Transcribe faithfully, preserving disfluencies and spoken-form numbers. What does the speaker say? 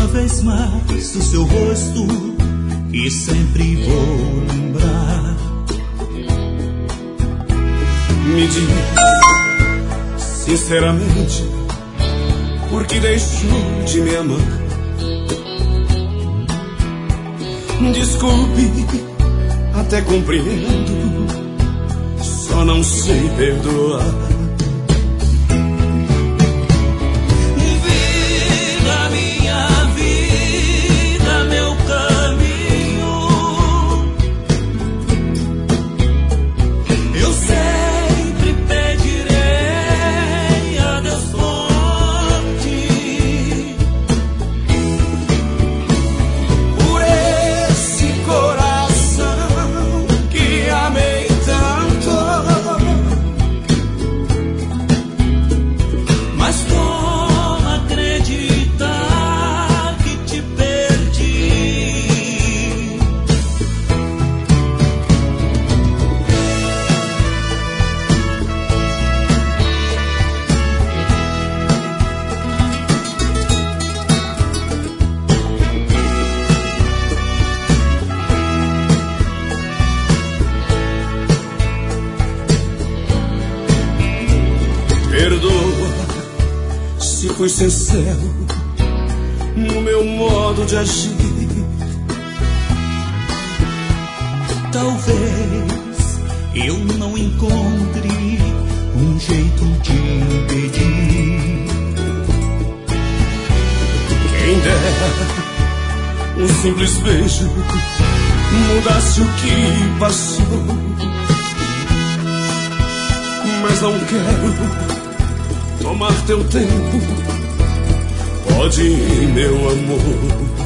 uma vez mais o seu rosto e sempre vou lembrar. Me diz sinceramente por que deixou de me amar. Desculpe, até compreendo, só não sei perdoar. Fui sincero no meu modo de agir. Talvez eu não encontre um jeito de impedir. Quem dera um simples beijo mudasse o que passou, mas não quero tomar teu tempo. Pode ir, meu amor.